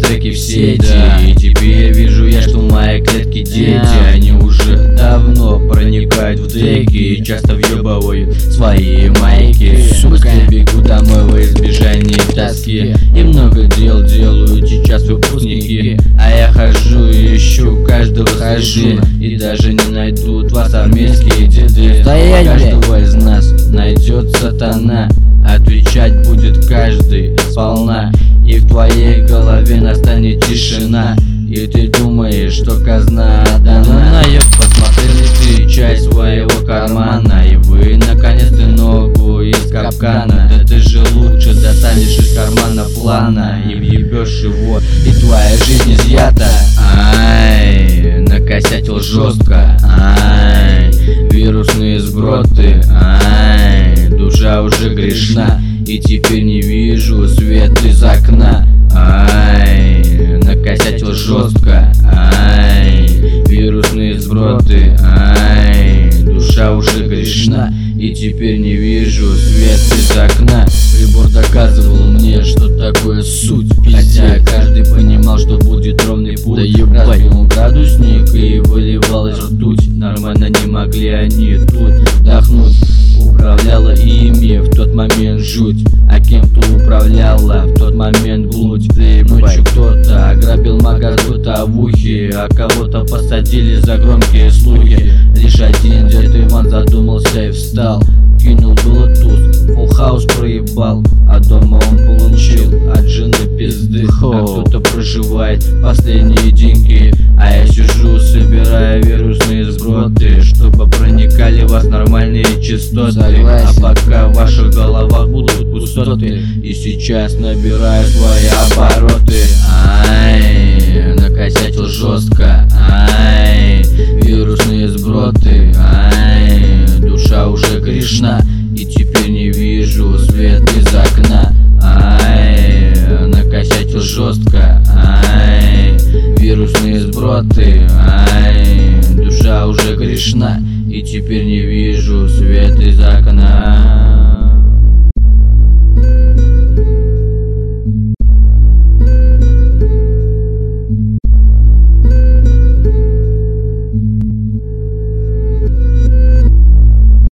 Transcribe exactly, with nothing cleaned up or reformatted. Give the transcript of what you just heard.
треки в сети, да. И теперь вижу я, что мои клетки дети, yeah. Они уже давно проникают в треки и часто въебывают свои майки. Сука, бегу домой во избежание тоски, и много дел делают сейчас выпускники. А я хожу и ищу каждого хожу, и даже не найдут вас армейские деды. Стоять, каждого из нас найдет сатана, отвечать будет каждый сполна. И в твоей голове настанет тишина, и ты думаешь, что казна дана. Посмотрели ты часть своего кармана, и вы наконец-то ногу из капкана. Да ты же лучше достанешь из кармана плана и въебешь его, и твоя жизнь изъята. Ай, накосятил жестко, ай, вирусные сброты, ай, душа уже грешна, и теперь не вижу свет из окна. Ай, накосятил жестко, ай, вирусные сброты, ай, душа уже грешна, и теперь не вижу свет из окна. Прибор доказывал мне, что такое суть, хотя каждый понимал, что будет ровный путь. Да ебать, разбил градусник и выливалась ртуть. Нормально не могли они тут вдохнуть. Управляла ими в тот момент жуть, а кем-то управляла в тот момент блудь. Ночью кто-то ограбил магаз бытовухи, а кого-то посадили за громкие слухи. Лишь один дед Иван задумался и встал, кинул блутуз, фулл хаус проебал, а дома он получил от жены пизды. А кто-то проживает последние деньги, а я сижу, собирая вирусные сброты, чтобы проникали в вас нормальные частоты. Согласен. А пока в ваших головах будут пустоты, и сейчас набираю свои обороты. Ай, накосятил жестко, ай, вирусные сброты, ай, душа уже грешна, и теперь не вижу свет из окна. Ай, накосятил жестко, ай, вирусные сброты, ай, душа уже грешна, и теперь не вижу свет из окна.